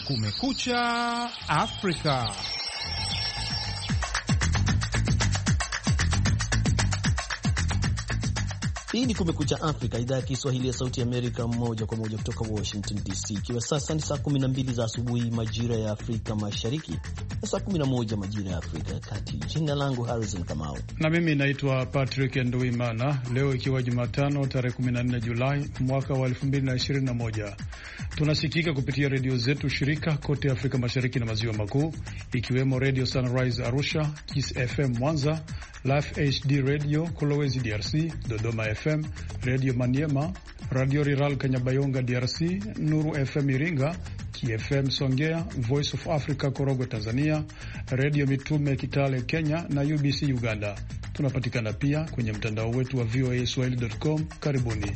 Kumekucha Afrika. Hii ni Kumekucha Afrika, idhaa ya Kiswahili ya Sauti ya Amerika, moja kwa moja kutoka Washington DC, ikiwa sasa ni saa 12 za asubuhi majira ya Afrika Mashariki na saa 11 majira ya Afrika ya Kati. Jina langu Harrison Kamau na mimi naitwa Patrick Nduimana. Leo ikiwa Jumatano tarehe 14 Julai mwaka wa 2021, tunasikika kupitia redio zetu shirika kote Afrika Mashariki na Maziwa Makuu, ikiwemo Radio Sunrise Arusha, Kiss FM Mwanza, Life HD Radio Kolwezi DRC, Dodoma FM, Radio Maniema, Radio Rural Kanyabayonga DRC, Nuru FM Iringa, KFM Songea, Voice of Africa Korogwe Tanzania, Radio Mitume Kitale Kenya na UBC Uganda. Tunapatikana pia kwenye mtandao wetu wa voaswahili.com. Karibuni.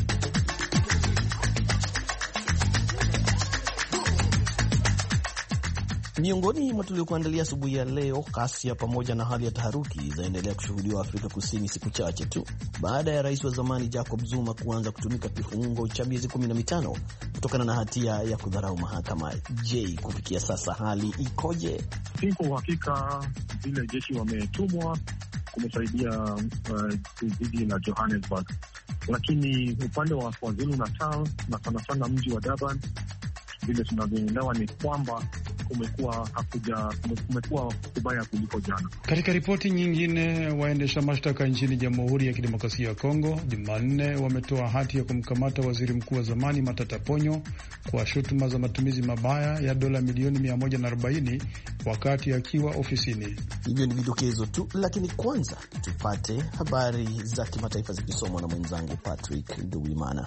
Miongoni mwa tuliokuandalia asubuhi ya leo, ghasia pamoja na hali ya taharuki zaendelea kushuhudiwa Afrika Kusini siku chache tu baada ya rais wa zamani Jacob Zuma kuanza kutumika kifungo cha miezi 15 kutokana na hatia ya kudharau mahakama. Je, kufikia sasa hali ikoje? Kwa uhakika vile jeshi wametumwa kumsaidia jiji la Johannesburg, lakini upande wa KwaZulu Natal na sana sana mji wa Durban, vile tunavyoelewa ni kwamba kumekuwa kubaya kuliko jana. Katika ripoti nyingine, waendesha mashtaka nchini Jamhuri ya Kidemokrasia ya Kongo Jumanne wametoa hati ya kumkamata waziri mkuu wa zamani Matata Ponyo kwa shutuma za matumizi mabaya ya dola milioni 140 wakati akiwa ofisini. Hivyo ni vidokezo tu, lakini kwanza tupate habari za kimataifa zikisomwa na mwenzangu Patrick Nduwimana.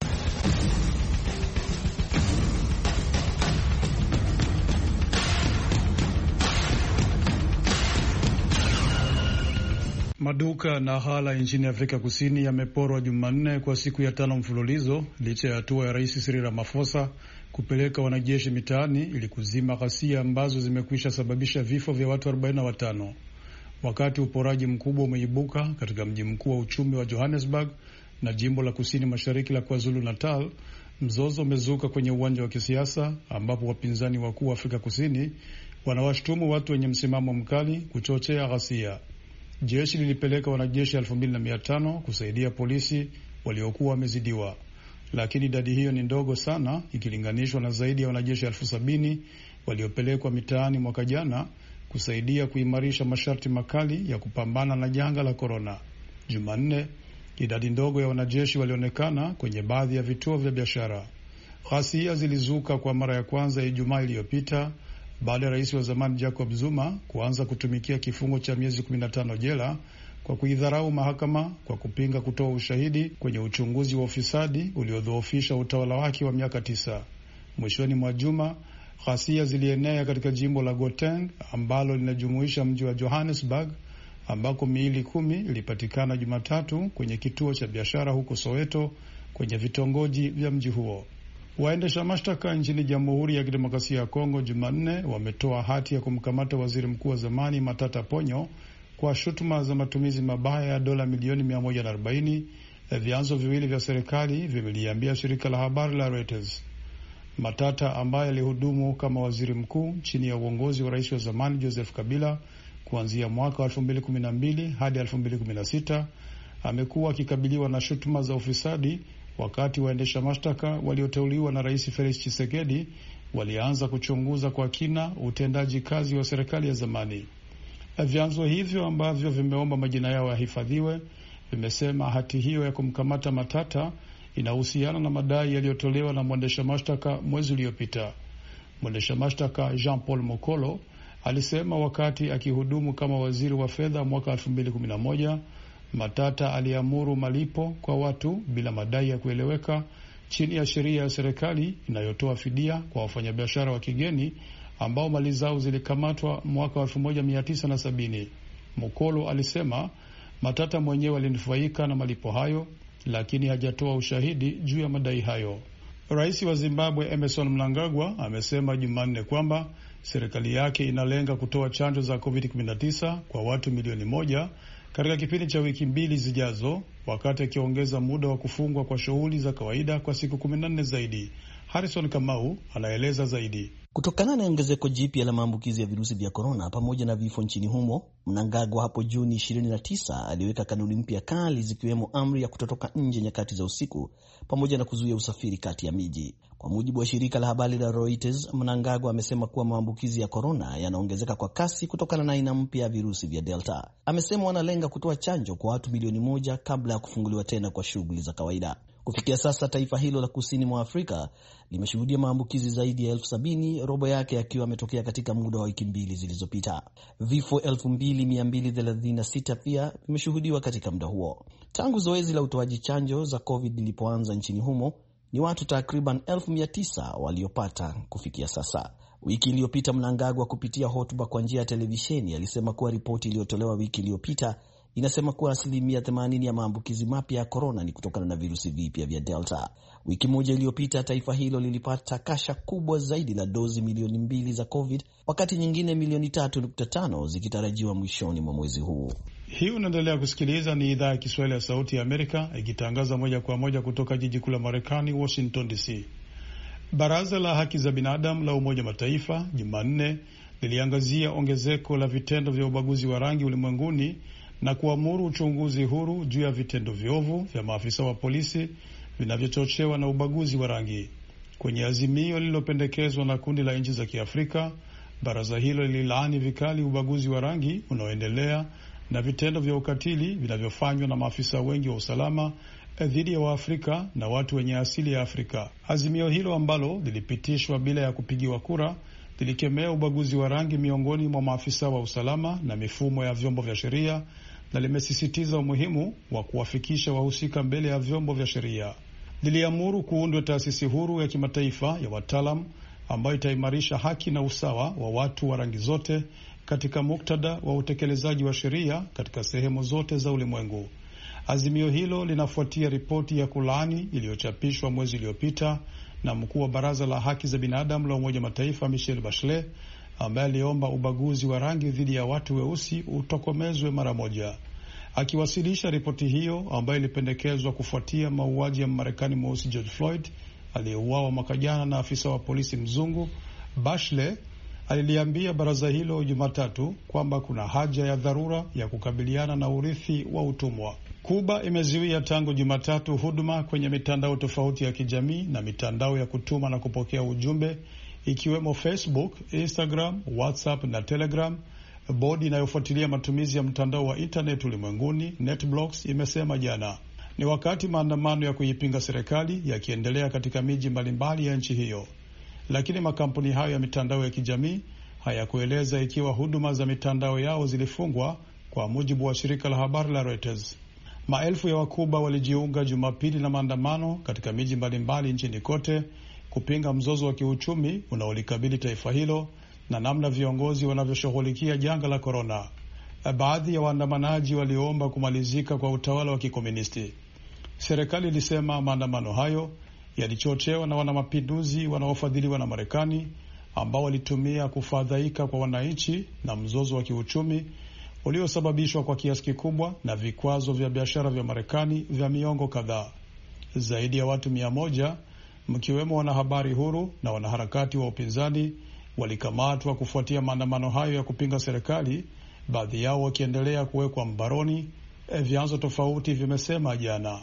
Maduka na hala nchini Afrika Kusini yameporwa Jumanne kwa siku ya 5 mfululizo licha ya hatua ya Rais Cyril Ramaphosa kupeleka wanajeshi mitaani ili kuzima ghasia ambazo zimekwisha sababisha vifo vya watu 45. Wakati uporaji mkubwa umeibuka katika mji mkuu wa uchumi wa Johannesburg na jimbo la kusini mashariki la KwaZulu Natal, mzozo umezuka kwenye uwanja wa kisiasa ambapo wapinzani wakuu wa Afrika Kusini wanawashtumu watu wenye msimamo mkali kuchochea ghasia. Jeshi lilipeleka wanajeshi 2500 kusaidia polisi waliokuwa wamezidiwa, lakini idadi hiyo ni ndogo sana ikilinganishwa na zaidi ya wanajeshi 70,000 waliopelekwa mitaani mwaka jana kusaidia kuimarisha masharti makali ya kupambana na janga la korona. Jumanne, idadi ndogo ya wanajeshi walionekana kwenye baadhi ya vituo vya biashara. Ghasia zilizuka kwa mara ya kwanza Ijumaa iliyopita baada ya rais wa zamani Jacob Zuma kuanza kutumikia kifungo cha miezi 15 jela kwa kuidharau mahakama kwa kupinga kutoa ushahidi kwenye uchunguzi wa ufisadi uliodhoofisha utawala wake wa miaka 9. Mwishoni mwa juma, ghasia zilienea katika jimbo la Gauteng ambalo linajumuisha mji wa Johannesburg, ambako miili 10 ilipatikana Jumatatu kwenye kituo cha biashara huko Soweto kwenye vitongoji vya mji huo. Waendesha mashtaka nchini Jamhuri ya Kidemokrasia ya Kongo Jumanne wametoa hati ya kumkamata waziri mkuu wa zamani Matata Ponyo kwa shutuma za matumizi mabaya ya dola milioni 140, vyanzo viwili vya serikali vimeliambia shirika la habari la Reuters. Matata, ambaye alihudumu kama waziri mkuu chini ya uongozi wa rais wa zamani Joseph Kabila kuanzia mwaka wa 2012 hadi 2016, amekuwa akikabiliwa na shutuma za ufisadi wakati waendesha mashtaka walioteuliwa na Rais Felix Tshisekedi walianza kuchunguza kwa kina utendaji kazi wa serikali ya zamani. Vyanzo hivyo ambavyo vimeomba majina yao yahifadhiwe vimesema hati hiyo ya kumkamata Matata inahusiana na madai yaliyotolewa na mwendesha mashtaka mwezi uliopita. Mwendesha mashtaka Jean-Paul Mokolo alisema wakati akihudumu kama waziri wa fedha mwaka 2011, Matata aliamuru malipo kwa watu bila madai ya kueleweka chini ya sheria ya serikali inayotoa fidia kwa wafanyabiashara wa kigeni ambao mali zao zilikamatwa mwaka 1970. Mukolo alisema Matata mwenyewe alinufaika na malipo hayo, lakini hajatoa ushahidi juu ya madai hayo. Rais wa Zimbabwe Emmerson Mnangagwa amesema Jumanne kwamba serikali yake inalenga kutoa chanjo za COVID-19 kwa watu milioni 1 katika kipindi cha wiki 2 zijazo, wakati akiongeza muda wa kufungwa kwa shughuli za kawaida kwa siku 14 zaidi. Harrison Kamau anaeleza zaidi. Kutokana na ongezeko jipya la maambukizi ya virusi vya korona pamoja na vifo nchini humo, Mnangagwa hapo Juni 29 aliweka kanuni mpya kali zikiwemo amri ya kutotoka nje nyakati za usiku pamoja na kuzuia usafiri kati ya miji. Kwa mujibu wa shirika la habari la Reuters, Mnangagwa amesema kuwa maambukizi ya korona yanaongezeka kwa kasi kutokana na aina mpya ya virusi vya Delta. Amesema wanalenga kutoa chanjo kwa watu milioni 1 kabla ya kufunguliwa tena kwa shughuli za kawaida. Kufikia sasa taifa hilo la kusini mwa Afrika limeshuhudia maambukizi zaidi ya 70,000, robo yake yakiwa yametokea katika muda wa wiki 2 zilizopita. Vifo 2,236 pia vimeshuhudiwa katika muda huo. Tangu zoezi la utoaji chanjo za COVID lilipoanza nchini humo, ni watu takriban 900,000 waliopata kufikia sasa. Wiki iliyopita Mnangagwa kupitia hotuba kwa njia ya televisheni alisema kuwa ripoti iliyotolewa wiki iliyopita inasema kuwa 80% ya maambukizi mapya ya korona ni kutokana na virusi vipya vya Delta. Wiki moja iliyopita taifa hilo lilipata kasha kubwa zaidi la dozi milioni 2 za COVID, wakati nyingine milioni 3.5 zikitarajiwa mwishoni mwa mwezi huu. Hii unaendelea kusikiliza, ni idhaa ya Kiswahili ya Sauti ya Amerika ikitangaza moja kwa moja kutoka jiji kuu la Marekani, Washington DC. Baraza la Haki za Binadamu la Umoja Mataifa Jumanne liliangazia ongezeko la vitendo vya ubaguzi wa rangi ulimwenguni na kuamuru uchunguzi huru juu ya vitendo viovu vya maafisa wa polisi vinavyochochewa na ubaguzi wa rangi. Kwenye azimio lililopendekezwa na kundi la nchi za Kiafrika, baraza hilo lililaani vikali ubaguzi wa rangi unaoendelea na vitendo vya ukatili vinavyofanywa na maafisa wengi wa usalama dhidi ya Waafrika na watu wenye asili ya Afrika. Azimio hilo ambalo lilipitishwa bila ya kupigiwa kura lilikemea ubaguzi wa rangi miongoni mwa maafisa wa usalama na mifumo ya vyombo vya sheria na limesisitiza umuhimu wa kuwafikisha wahusika mbele ya vyombo vya sheria. Liliamuru kuundwa taasisi huru ya kimataifa ya wataalam ambayo itaimarisha haki na usawa wa watu wa rangi zote katika muktadha wa utekelezaji wa sheria katika sehemu zote za ulimwengu. Azimio hilo linafuatia ripoti ya kulaani iliyochapishwa mwezi uliopita na mkuu wa Baraza la Haki za Binadamu la Umoja Mataifa Michelle Bachelet, ambaye aliomba ubaguzi wa rangi dhidi ya watu weusi utokomezwe mara moja. Akiwasilisha ripoti hiyo ambayo ilipendekezwa kufuatia mauaji ya Marekani mweusi George Floyd aliyeuawa mwaka jana na afisa wa polisi mzungu, Bachelet aliliambia baraza hilo Jumatatu kwamba kuna haja ya dharura ya kukabiliana na urithi wa utumwa. Kuba imezuia tangu Jumatatu huduma kwenye mitandao tofauti ya kijamii na mitandao ya kutuma na kupokea ujumbe ikiwemo Facebook, Instagram, WhatsApp na Telegram. Bodi inayofuatilia matumizi ya mtandao wa internet ulimwenguni, NetBlocks, imesema jana. Ni wakati maandamano ya kuipinga serikali yakiendelea katika miji mbalimbali ya nchi hiyo. Lakini makampuni hayo ya mitandao ya kijamii hayakueleza ikiwa huduma za mitandao yao zilifungwa, kwa mujibu wa shirika la habari la Reuters. Maelfu ya Wakuba walijiunga Jumapili na maandamano katika miji mbalimbali nchini kote kupinga mzozo wa kiuchumi unaolikabili taifa hilo na namna viongozi wanavyoshughulikia janga la korona. Baadhi ya waandamanaji waliomba kumalizika kwa utawala wa kikomunisti. Serikali ilisema maandamano hayo yalichochewa na wanamapinduzi wanaofadhiliwa na Marekani ambao walitumia kufadhaika kwa wananchi na mzozo wa kiuchumi uliosababishwa kwa kiasi kikubwa na vikwazo vya biashara vya Marekani vya miongo kadhaa. Zaidi ya watu 100 mkiwemo wanahabari huru na wanaharakati wa upinzani walikamatwa kufuatia maandamano hayo ya kupinga serikali, baadhi yao wakiendelea kuwekwa mbaroni, vyanzo tofauti vimesema jana.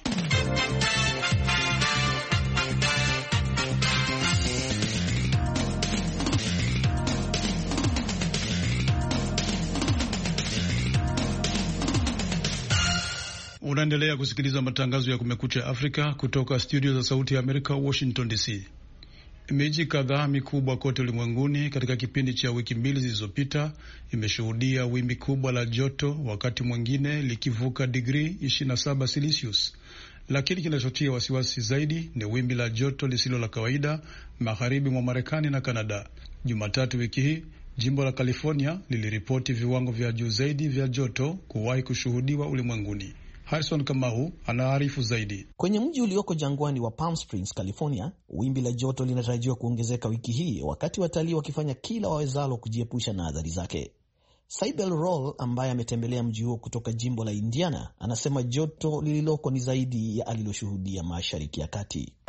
Unaendelea kusikiliza matangazo ya Kumekucha Afrika kutoka studio za Sauti ya Amerika, Washington DC. Miji kadhaa mikubwa kote ulimwenguni katika kipindi cha wiki 2 zilizopita imeshuhudia wimbi kubwa la joto, wakati mwingine likivuka digrii 27 Celsius. Lakini kinachotia wasiwasi zaidi ni wimbi la joto lisilo la kawaida magharibi mwa Marekani na Kanada. Jumatatu wiki hii, jimbo la California liliripoti viwango vya juu zaidi vya joto kuwahi kushuhudiwa ulimwenguni. Harrison Kamau anaarifu zaidi. Kwenye mji ulioko jangwani wa Palm Springs, California, wimbi la joto linatarajiwa kuongezeka wiki hii, wakati watalii wakifanya kila wawezalo kujiepusha na athari zake. Saibel Roll ambaye ametembelea mji huo kutoka jimbo la Indiana anasema joto lililoko ni zaidi ya aliloshuhudia Mashariki ya Kati.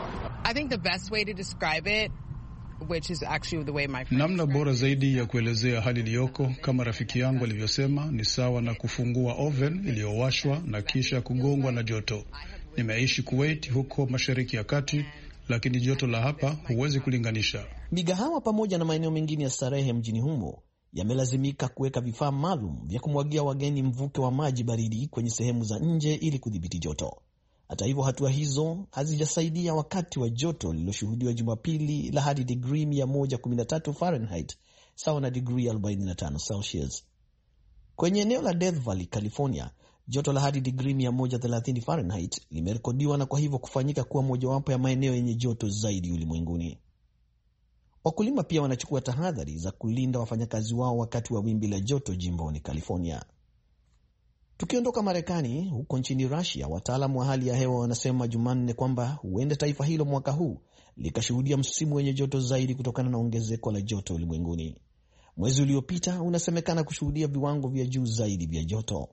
I think the best way to describe it, which is actually the way my friend namna bora zaidi ya kuelezea hali iliyoko, kama rafiki yangu alivyosema, ni sawa na kufungua oven iliyowashwa na kisha kugongwa na joto. Nimeishi Kuwait huko Mashariki ya Kati, lakini joto la hapa huwezi kulinganisha. Migahawa pamoja na maeneo mengine ya starehe mjini humo yamelazimika kuweka vifaa maalum vya kumwagia wageni mvuke wa maji baridi kwenye sehemu za nje ili kudhibiti joto. Hata hivyo, hatua hizo hazijasaidia wakati wa joto lililoshuhudiwa Jumapili la hadi digrii 113 Fahrenheit sawa na digrii 45 Celsius. Kwenye eneo la Death Valley, California, joto la hadi digrii 130 Fahrenheit limerekodiwa na kwa hivyo kufanyika kuwa mojawapo ya maeneo yenye joto zaidi ulimwenguni. Wakulima pia wanachukua tahadhari za kulinda wafanyakazi wao wakati wa wimbi la joto jimboni California. Tukiondoka Marekani, huko nchini Russia, wataalamu wa hali ya hewa wanasema Jumanne kwamba huenda taifa hilo mwaka huu likashuhudia msimu wenye joto zaidi kutokana na ongezeko la joto ulimwenguni. Mwezi uliopita unasemekana kushuhudia viwango vya juu zaidi vya joto.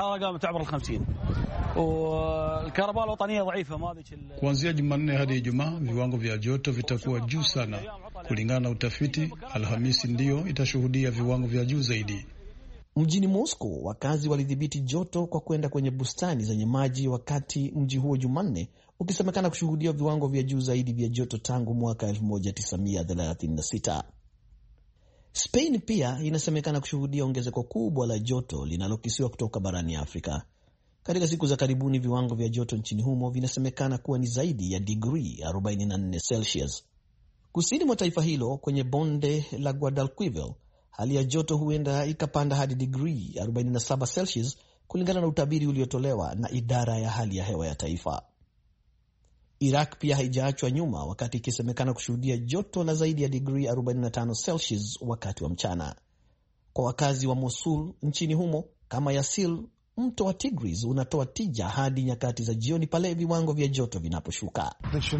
Kuanzia Jumanne hadi Ijumaa, viwango vya joto vitakuwa juu sana. Kulingana na utafiti, Alhamisi ndiyo itashuhudia viwango vya juu zaidi. Mjini Moscow, wakazi walidhibiti joto kwa kwenda kwenye bustani zenye maji, wakati mji huo Jumanne ukisemekana kushuhudia viwango vya juu zaidi vya joto tangu mwaka 1936. Spain pia inasemekana kushuhudia ongezeko kubwa la joto linalokisiwa kutoka barani Afrika. Katika siku za karibuni, viwango vya joto nchini humo vinasemekana kuwa ni zaidi ya digrii 44 Celsius. Kusini mwa taifa hilo kwenye bonde la Guadalquivir, hali ya joto huenda ikapanda hadi digrii 47 Celsius kulingana na utabiri uliotolewa na idara ya hali ya hewa ya taifa. Iraq pia haijaachwa nyuma, wakati ikisemekana kushuhudia joto la zaidi ya digrii 45 Celsius wakati wa mchana. Kwa wakazi wa Mosul nchini humo, kama Yasil, mto wa Tigris unatoa tija hadi nyakati za jioni pale viwango vya joto vinaposhuka.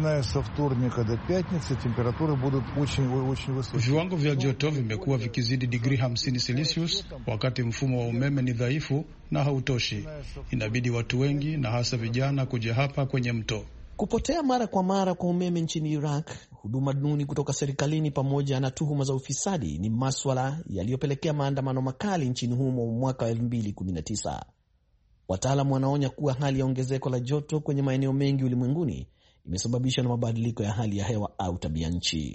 Viwango vya joto vimekuwa vikizidi digrii 50 Celsius, wakati mfumo wa umeme ni dhaifu na hautoshi. Inabidi watu wengi na hasa vijana kuja hapa kwenye mto. Kupotea mara kwa mara kwa umeme nchini Iraq, huduma duni kutoka serikalini pamoja na tuhuma za ufisadi ni maswala yaliyopelekea maandamano makali nchini humo mwaka 2019. Wataalamu wanaonya kuwa hali ya ongezeko la joto kwenye maeneo mengi ulimwenguni imesababishwa na mabadiliko ya hali ya hewa au tabia nchi.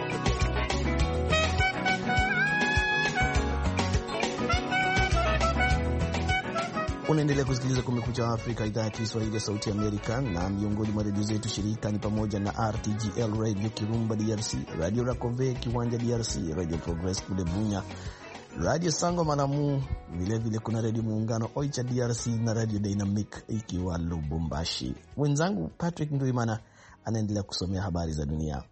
Unaendelea kusikiliza Kumekucha Afrika, idhaa ya Kiswahili ya Sauti ya Amerika, na miongoni mwa redio zetu shirika ni pamoja na RTGL Radio Kirumba DRC, Radio Rakove Kiwanja DRC, Radio Progress kule Bunya, Radio Sango Malamu, vilevile kuna Radio Muungano Oicha DRC na Radio Dynamic ikiwa Lubumbashi. Mwenzangu Patrick Nduimana anaendelea kusomea habari za dunia.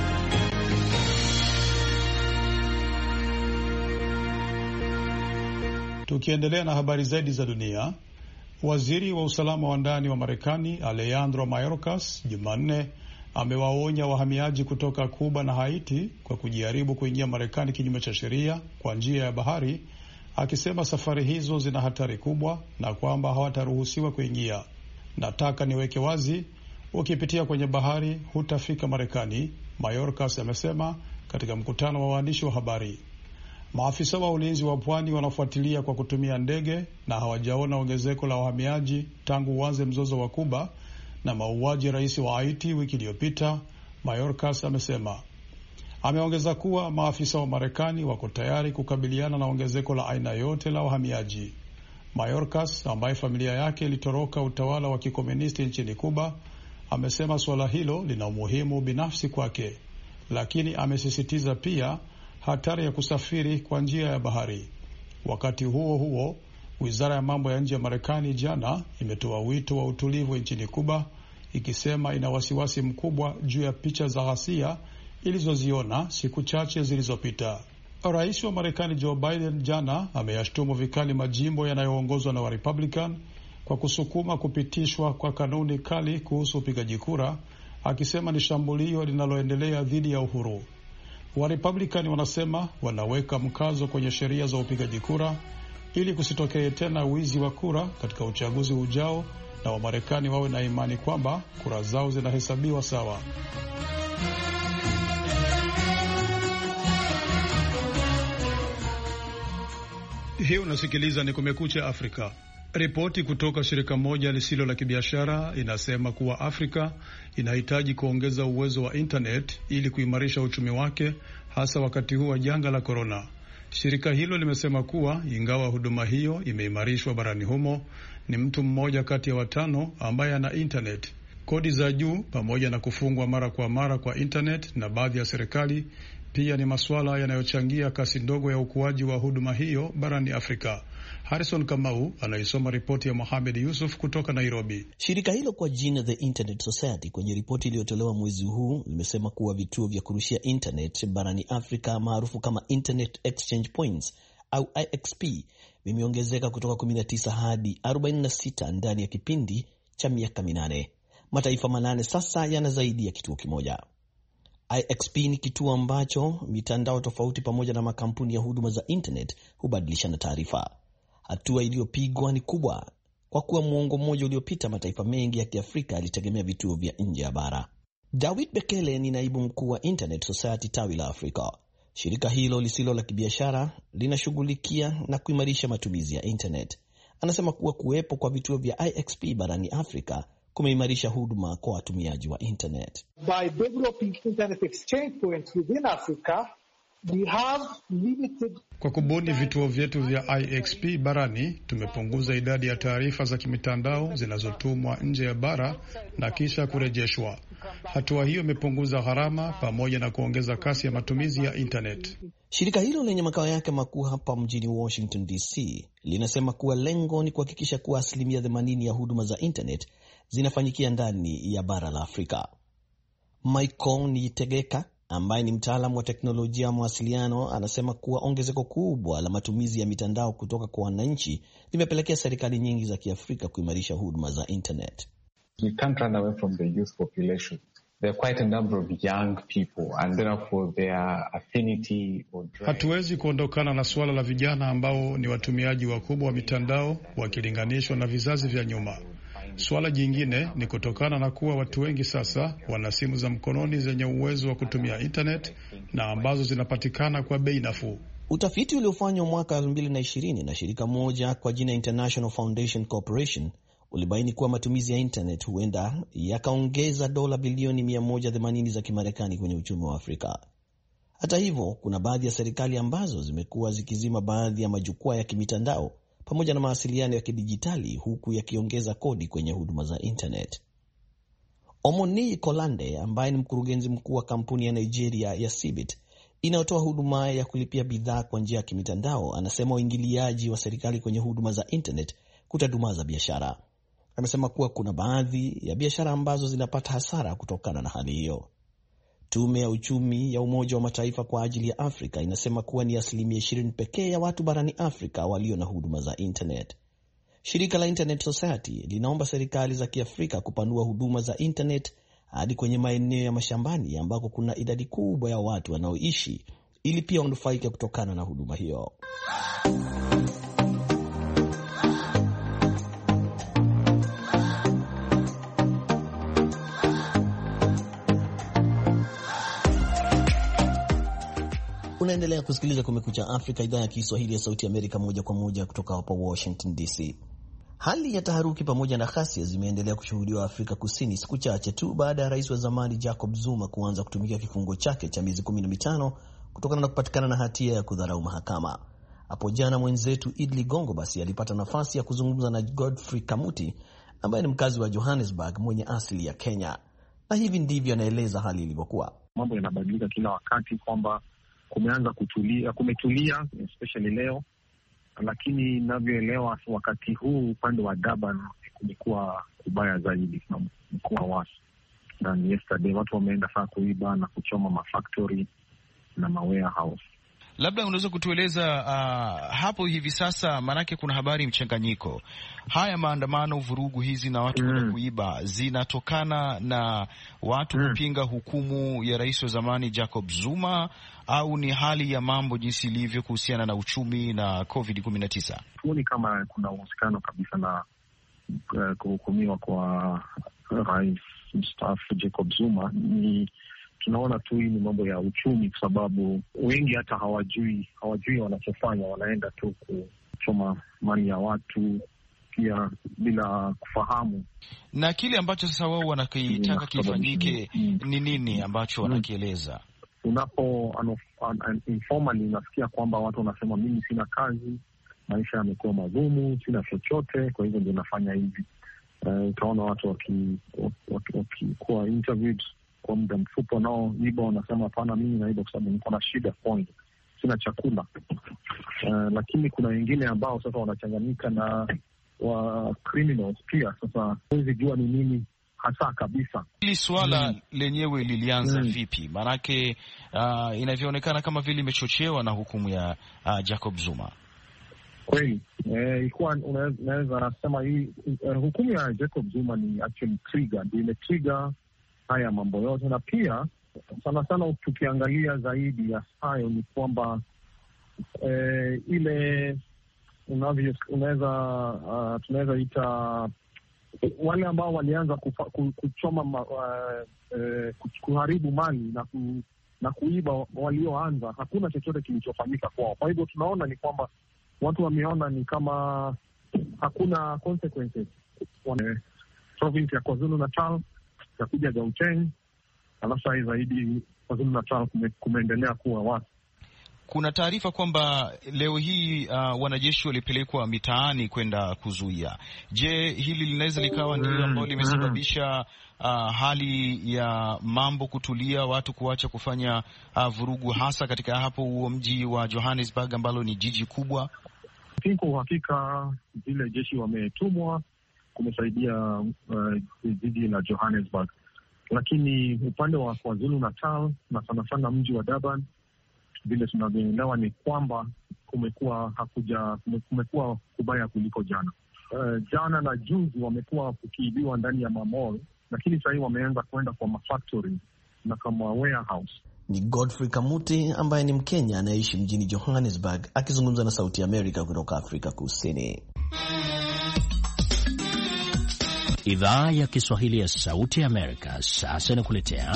Tukiendelea na habari zaidi za dunia, waziri wa usalama wa ndani wa Marekani Alejandro Mayorkas Jumanne amewaonya wahamiaji kutoka Kuba na Haiti kwa kujaribu kuingia Marekani kinyume cha sheria kwa njia ya bahari, akisema safari hizo zina hatari kubwa na kwamba hawataruhusiwa kuingia. Nataka niweke wazi, ukipitia kwenye bahari hutafika Marekani, Mayorkas amesema katika mkutano wa waandishi wa habari. Maafisa wa ulinzi wa pwani wanafuatilia kwa kutumia ndege na hawajaona ongezeko la wahamiaji tangu uanze mzozo wa Kuba na mauaji rais wa Haiti wiki iliyopita, Mayorkas amesema. Ameongeza kuwa maafisa wa Marekani wako tayari kukabiliana na ongezeko la aina yote la wahamiaji. Mayorkas, ambaye familia yake ilitoroka utawala wa kikomunisti nchini Kuba, amesema suala hilo lina umuhimu binafsi kwake, lakini amesisitiza pia hatari ya kusafiri kwa njia ya bahari. Wakati huo huo, wizara ya mambo ya nje ya Marekani jana imetoa wito wa utulivu nchini Kuba, ikisema ina wasiwasi mkubwa juu ya picha za ghasia ilizoziona siku chache zilizopita. Rais wa Marekani Joe Biden jana ameyashtumu vikali majimbo yanayoongozwa na wa Republican kwa kusukuma kupitishwa kwa kanuni kali kuhusu upigaji kura, akisema ni shambulio linaloendelea dhidi ya uhuru. Wa Republican wanasema wanaweka mkazo kwenye sheria za upigaji kura ili kusitokee tena wizi wa kura katika uchaguzi ujao na Wamarekani wawe na imani kwamba kura zao zinahesabiwa sawa. Hii unasikiliza ni Kumekucha Afrika. Ripoti kutoka shirika moja lisilo la kibiashara inasema kuwa Afrika inahitaji kuongeza uwezo wa internet ili kuimarisha uchumi wake, hasa wakati huu wa janga la korona. Shirika hilo limesema kuwa ingawa huduma hiyo imeimarishwa barani humo, ni mtu mmoja kati ya 5 ambaye ana internet. Kodi za juu pamoja na kufungwa mara kwa mara kwa internet na baadhi ya serikali pia ni masuala yanayochangia kasi ndogo ya ukuaji wa huduma hiyo barani Afrika. Harrison Kamau anaisoma ripoti ya Mohamed Yusuf kutoka Nairobi. Shirika hilo kwa jina The Internet Society kwenye ripoti iliyotolewa mwezi huu limesema kuwa vituo vya kurushia internet barani Afrika maarufu kama Internet Exchange Points au IXP vimeongezeka kutoka 19 hadi 46 ndani ya kipindi cha miaka 8. Mataifa 8 sasa yana zaidi ya kituo kimoja. IXP ni kituo ambacho mitandao tofauti pamoja na makampuni ya huduma za internet hubadilishana taarifa. Hatua iliyopigwa ni kubwa kwa kuwa muongo mmoja uliopita mataifa mengi ya Kiafrika yalitegemea vituo vya nje ya bara. David Bekele ni naibu mkuu wa Internet Society tawi la Afrika. Shirika hilo lisilo la kibiashara linashughulikia na kuimarisha matumizi ya internet. Anasema kuwa kuwepo kwa vituo vya IXP barani Afrika kumeimarisha huduma kwa watumiaji wa internet. By developing internet exchange points within Africa, we have limited... Kwa kubuni vituo vyetu vya IXP barani, tumepunguza idadi ya taarifa za kimitandao zinazotumwa nje ya bara na kisha kurejeshwa. Hatua hiyo imepunguza gharama pamoja na kuongeza kasi ya matumizi ya internet. Shirika hilo lenye makao yake makuu hapa mjini Washington DC linasema kuwa lengo ni kuhakikisha kuwa 80% ya huduma za internet zinafanyikia ndani ya bara la Afrika. Michael Niyitegeka ambaye ni mtaalamu wa teknolojia ya mawasiliano anasema kuwa ongezeko kubwa la matumizi ya mitandao kutoka kwa wananchi limepelekea serikali nyingi za Kiafrika kuimarisha huduma za internet. We can't run away from the youth population. There are quite a number of young people and therefore their affinity or drive. Hatuwezi kuondokana na suala la vijana ambao ni watumiaji wakubwa wa mitandao wakilinganishwa na vizazi vya nyuma. Suala jingine ni kutokana na kuwa watu wengi sasa wana simu za mkononi zenye uwezo wa kutumia internet na ambazo zinapatikana kwa bei nafuu. Utafiti uliofanywa mwaka 2020 na shirika moja kwa jina International Foundation Corporation ulibaini kuwa matumizi ya internet huenda yakaongeza dola bilioni 180 za Kimarekani kwenye uchumi wa Afrika. Hata hivyo, kuna baadhi ya serikali ambazo zimekuwa zikizima baadhi ya majukwaa ya kimitandao pamoja na mawasiliano ya kidijitali huku yakiongeza kodi kwenye huduma za internet. Omoni Kolande ambaye ni mkurugenzi mkuu wa kampuni ya Nigeria ya Cbit inayotoa huduma ya kulipia bidhaa kwa njia ya kimitandao anasema uingiliaji wa serikali kwenye huduma za internet kutadumaza biashara. Amesema kuwa kuna baadhi ya biashara ambazo zinapata hasara kutokana na hali hiyo. Tume ya uchumi ya Umoja wa Mataifa kwa ajili ya Afrika inasema kuwa ni 20% pekee ya watu barani Afrika walio na huduma za internet. Shirika la Internet Society linaomba serikali za Kiafrika kupanua huduma za internet hadi kwenye maeneo ya mashambani ambako kuna idadi kubwa ya watu wanaoishi ili pia wanufaike kutokana na huduma hiyo. Unaendelea kusikiliza Kumekucha Afrika, idhaa ya Kiswahili ya Sauti Amerika, moja kwa moja kutoka hapa Washington DC. Hali ya taharuki pamoja na ghasia zimeendelea kushuhudiwa Afrika Kusini siku chache tu baada ya rais wa zamani Jacob Zuma kuanza kutumikia kifungo chake cha miezi 15 kutokana na kupatikana na hatia ya kudharau mahakama. Hapo jana mwenzetu Idli Gongo basi alipata nafasi ya kuzungumza na Godfrey Kamuti ambaye ni mkazi wa Johannesburg mwenye asili ya Kenya, na hivi ndivyo anaeleza hali ilivyokuwa. Mambo yanabadilika kila wakati, kwamba kumetulia especially leo, lakini ninavyoelewa wakati huu upande wa Durban kumekuwa kubaya zaidi na mkoa wa na yesterday watu wameenda saa kuiba na kuchoma mafactory na warehouse. Labda unaweza kutueleza hapo hivi sasa, maanake kuna habari mchanganyiko. Haya maandamano, vurugu hizi na watu kwenda kuiba zinatokana na watu kupinga hukumu ya rais wa zamani Jacob Zuma, au ni hali ya mambo jinsi ilivyo kuhusiana na uchumi na COVID-19? Tuoni kama kuna uhusiano kabisa kuhukumiwa kwa rais mstaafu Jacob Zuma, tunaona tu hii ni mambo ya uchumi, kwa sababu wengi hata hawajui wanachofanya. Wanaenda tu kuchoma mali ya watu pia bila kufahamu. Na kile ambacho sasa wao wanakitaka kifanyike ni nini ambacho wanakieleza? Unapo informally unasikia kwamba watu wanasema mimi sina kazi, maisha yamekuwa magumu, sina chochote, kwa hivyo ndio nafanya hivi. Utaona watu wakikuwa interviewed kwa muda mfupi, nao iba wanasema hapana, mimi naiba kwa sababu niko na shida, point, sina chakula. Lakini kuna wengine ambao sasa wanachanganyika na wa criminals pia. Sasa huwezi jua ni nini hasa kabisa. Hili swala lenyewe lilianza vipi? Maanake inavyoonekana kama vile imechochewa na hukumu ya Jacob Zuma. Kweli ilikuwa unaweza sema hii hukumu ya Jacob Zuma ni actually trigger, ndio imetrigger haya mambo yote. Na pia sana sana tukiangalia zaidi ya hayo ni kwamba ile tunaweza ita wale ambao walianza kuchoma kuharibu mali na kuiba, walioanza, hakuna chochote kilichofanyika kwao. Kwa hivyo tunaona ni kwamba watu wameona ni kama hakuna consequences. Province ya KwaZulu Natal ya kuja Gauteng, alafu zaidi KwaZulu Natal kumeendelea kuwa watu. Kuna taarifa kwamba leo hii wanajeshi walipelekwa mitaani kwenda kuzuia. Je, hili linaweza likawa ndio ambalo limesababisha hali ya mambo kutulia, watu kuacha kufanya vurugu, hasa katika hapo mji wa Johannesburg ambalo ni jiji kubwa? Kwa uhakika vile jeshi wametumwa kumesaidia jiji la Johannesburg, lakini upande wa KwaZulu Natal na sana sana mji wa Durban, vile tunavyoelewa ni kwamba kumekuwa kubaya kuliko jana. Jana na juzi wamekuwa kukiibiwa ndani ya mamall, lakini sasa hivi wameanza kwenda kwa mafactory na kama warehouse. Ni Godfrey Kamuti ambaye ni Mkenya anayeishi mjini Johannesburg akizungumza na Sauti ya Amerika kutoka Afrika Kusini. Idhaa ya Kiswahili ya Sauti ya Amerika sasa inakuletea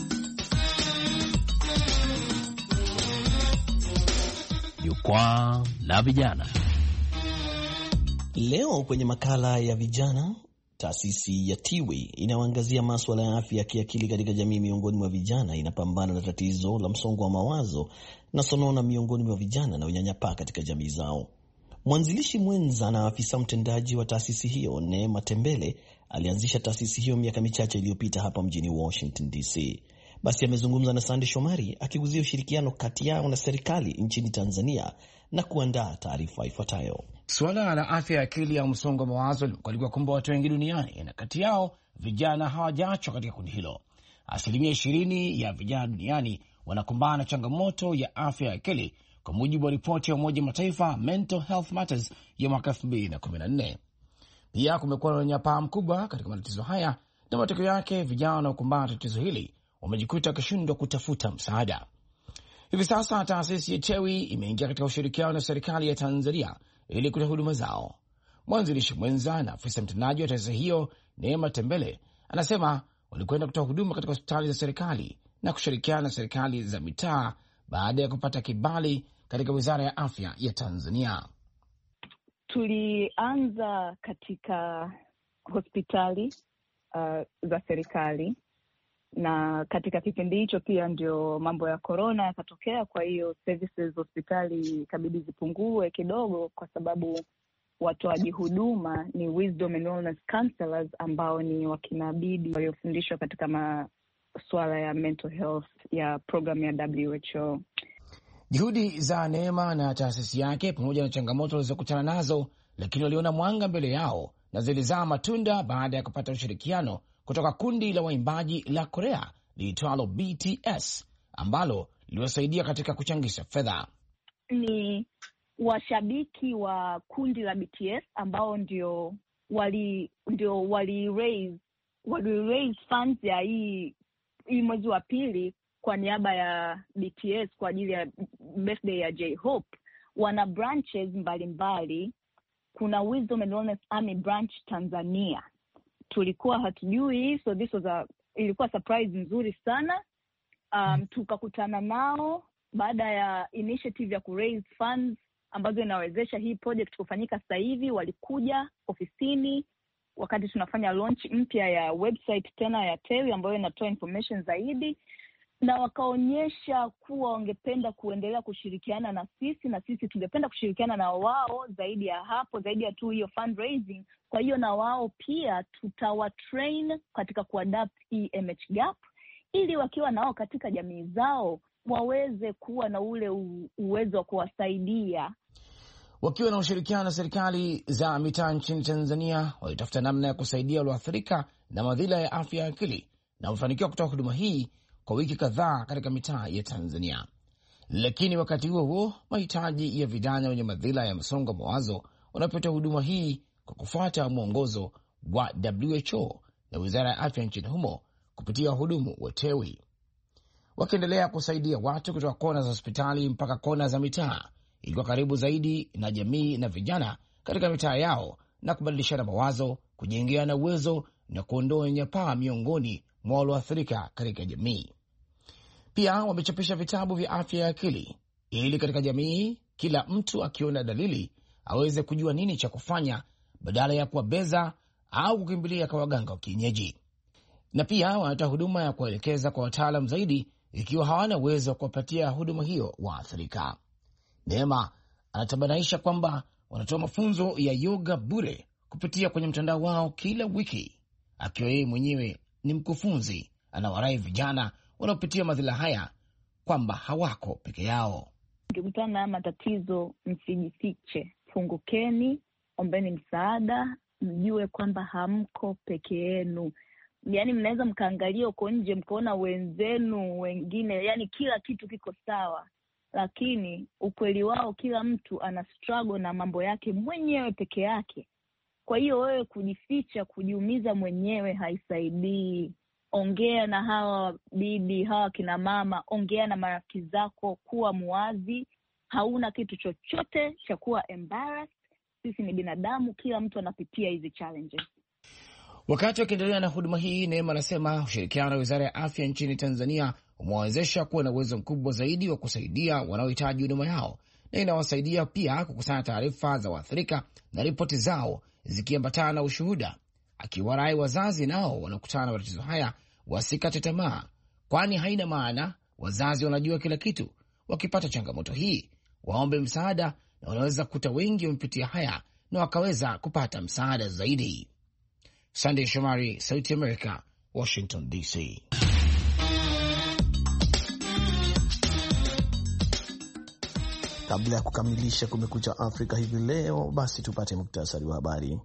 Jukwaa la Vijana. Leo kwenye makala ya vijana, taasisi ya Tiwi inayoangazia masuala ya afya ya kiakili katika jamii miongoni mwa vijana inapambana na tatizo la msongo wa mawazo na sonona miongoni mwa vijana na unyanyapaa katika jamii zao. Mwanzilishi mwenza na afisa mtendaji wa taasisi hiyo, Neema Tembele, alianzisha taasisi hiyo miaka michache iliyopita hapa mjini Washington DC. Basi amezungumza na Sande Shomari akiguzia ushirikiano kati yao na serikali nchini Tanzania na kuandaa taarifa ifuatayo. Suala la afya ya akili au msongo wa mawazo limekuwa kumba watu wengi duniani, na kati yao vijana hawajaachwa katika kundi hilo. 20% ya vijana duniani wanakumbana na changamoto ya afya ya akili, kwa mujibu wa ripoti ya Umoja Mataifa Mental Health Matters ya mwaka 2014. Pia kumekuwa na unyanyapaa mkubwa katika matatizo haya, na matokeo yake vijana wanaokumbana na tatizo hili wamejikuta wakishindwa kutafuta msaada. Hivi sasa taasisi ya Tiwi imeingia katika ushirikiano na serikali ya Tanzania ili kutoa huduma zao. Mwanzilishi mwenza na afisa mtendaji wa taasisi hiyo, Neema Tembele, anasema walikwenda kutoa huduma katika hospitali za serikali na kushirikiana na serikali za mitaa baada ya kupata kibali katika Wizara ya Afya ya Tanzania. Tulianza katika hospitali za serikali, na katika kipindi hicho pia ndio mambo ya corona yakatokea. Kwa hiyo services hospitali ikabidi zipungue kidogo, kwa sababu watoaji huduma ni wisdom and wellness counselors ambao ni wakina bibi waliofundishwa katika masuala ya mental health ya program ya WHO. Juhudi za Neema na taasisi yake pamoja na changamoto walizokutana nazo, lakini waliona mwanga mbele yao na zilizaa matunda baada ya kupata ushirikiano kutoka kundi la waimbaji la Korea liitwalo BTS ambalo liliwasaidia katika kuchangisha fedha. Ni washabiki wa kundi la BTS ambao ndio wali raise funds ya hii mwezi wa pili kwa niaba ya BTS kwa ajili ya birthday ya J-Hope. Wana branches mbalimbali kuna Wisdom and Wellness Army branch Tanzania. Tulikuwa hatujui, so this was ilikuwa surprise nzuri sana. Tukakutana nao baada ya initiative ya raise funds ambazo inawezesha hii project kufanyika sasa hivi. Walikuja ofisini wakati tunafanya launch mpya ya website tena ya TEWI ambayo inatoa information zaidi, na wakaonyesha kuwa wangependa kuendelea kushirikiana na sisi, na sisi tungependa kushirikiana na wao zaidi ya hapo, zaidi ya tu hiyo fundraising. Kwa hiyo na wao pia tutawatrain katika kuadapt MHGAP, ili wakiwa nao katika jamii zao waweze kuwa na ule uwezo wa kuwasaidia. Wakiwa na ushirikiano na serikali za mitaa nchini Tanzania, walitafuta namna ya kusaidia walioathirika na madhila ya afya ya akili, na wamefanikiwa kutoa huduma hii kwa wiki kadhaa katika mitaa ya Tanzania. Lakini wakati huo huo, mahitaji ya vijana wenye madhila ya msongo wa mawazo wanapata huduma hii kwa kufuata mwongozo wa WHO na Wizara ya Afya nchini humo kupitia wahudumu wa TEWI, wakiendelea kusaidia watu kutoka kona za hospitali mpaka kona za mitaa, ilikuwa karibu zaidi na jamii na vijana katika mitaa yao na kubadilishana mawazo, kujengeana uwezo na kuondoa unyanyapaa miongoni mwa walioathirika katika jamii. Pia wamechapisha vitabu vya afya ya akili ili katika jamii kila mtu akiona dalili aweze kujua nini cha kufanya badala ya kuwabeza au kukimbilia kwa waganga wa kienyeji. Na pia wanatoa huduma ya kuelekeza kwa wataalam zaidi ikiwa hawana uwezo wa kuwapatia huduma hiyo waathirika. Neema anatabanaisha kwamba wanatoa mafunzo ya yoga bure kupitia kwenye mtandao wao kila wiki. Akiwa yeye mwenyewe ni mkufunzi, anawarai vijana wanaopitia madhila haya kwamba hawako peke yao. Mkikutana na matatizo, msijifiche, fungukeni, ombeni msaada, mjue kwamba hamko peke yenu. Yani mnaweza mkaangalia uko nje mkaona wenzenu wengine, yani kila kitu kiko sawa, lakini ukweli wao kila mtu ana struggle na mambo yake mwenyewe peke yake. Kwa hiyo wewe kujificha, kujiumiza mwenyewe haisaidii. Ongea na hawa bibi, hawa kina mama, ongea na marafiki zako, kuwa muwazi. Hauna kitu chochote cha kuwa embarrassed. Sisi ni binadamu, kila mtu anapitia hizi challenges. Wakati wakiendelea na huduma hii, Neema anasema ushirikiano na Wizara ya Afya nchini Tanzania umewawezesha kuwa na uwezo mkubwa zaidi wa kusaidia wanaohitaji huduma yao, na inawasaidia pia kukusanya taarifa za waathirika na ripoti zao zikiambatana na ushuhuda, akiwarai wazazi nao wanakutana na matatizo haya wasikate tamaa, kwani haina maana wazazi wanajua kila kitu. Wakipata changamoto hii waombe msaada, na wanaweza kukuta wengi wamepitia haya na wakaweza kupata msaada zaidi. Sunday Shomari, Sauti America, Washington DC. Kabla ya kukamilisha Kumekucha Afrika hivi leo, basi tupate muktasari wa habari.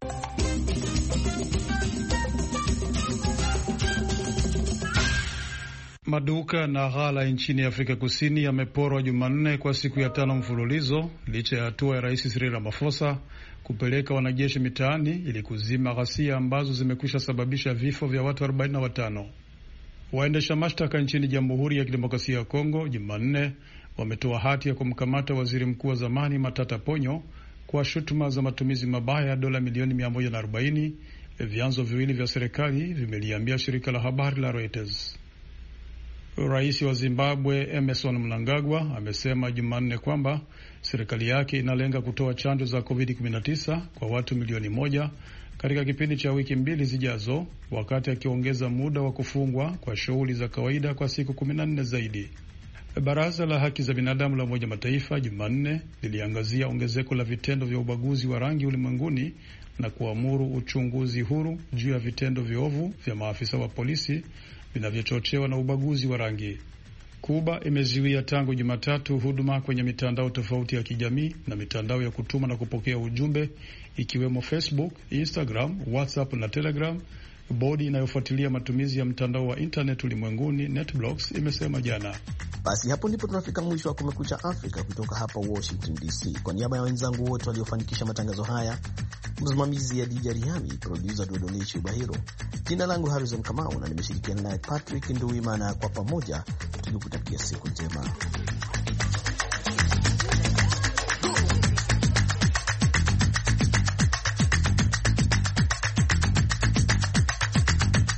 Maduka na ghala nchini Afrika Kusini yameporwa Jumanne kwa siku ya 5 mfululizo licha ya hatua ya Rais Cyril Ramaphosa kupeleka wanajeshi mitaani ili kuzima ghasia ambazo zimekwisha sababisha vifo vya watu 45. Waendesha mashtaka nchini Jamhuri ya Kidemokrasia ya Kongo Jumanne wametoa hati ya kumkamata waziri mkuu wa zamani Matata Ponyo kwa shutuma za matumizi mabaya ya dola milioni 140, vyanzo viwili vya serikali vimeliambia shirika la habari la Reuters. Rais wa Zimbabwe Emmerson Mnangagwa amesema Jumanne kwamba serikali yake inalenga kutoa chanjo za COVID-19 kwa watu milioni 1 katika kipindi cha wiki 2 zijazo, wakati akiongeza muda wa kufungwa kwa shughuli za kawaida kwa siku 14 zaidi. Baraza la haki za binadamu la Umoja Mataifa Jumanne liliangazia ongezeko la vitendo vya ubaguzi wa rangi ulimwenguni na kuamuru uchunguzi huru juu ya vitendo viovu vya maafisa wa polisi vinavyochochewa na ubaguzi wa rangi. Kuba imeziwia tangu Jumatatu huduma kwenye mitandao tofauti ya kijamii na mitandao ya kutuma na kupokea ujumbe ikiwemo Facebook, Instagram, WhatsApp na Telegram. Bodi inayofuatilia matumizi ya mtandao wa internet ulimwenguni NetBlocks imesema jana. Basi hapo ndipo tunafika mwisho wa Kumekucha Afrika kutoka hapa Washington DC. Kwa niaba ya wenzangu wote waliofanikisha matangazo haya, msimamizi ya DJ Riami, producer Dodolichi Ubahiro, jina langu Harrison Kamau na nimeshirikiana naye Patrick Nduwimana, kwa pamoja tulikutakia siku njema.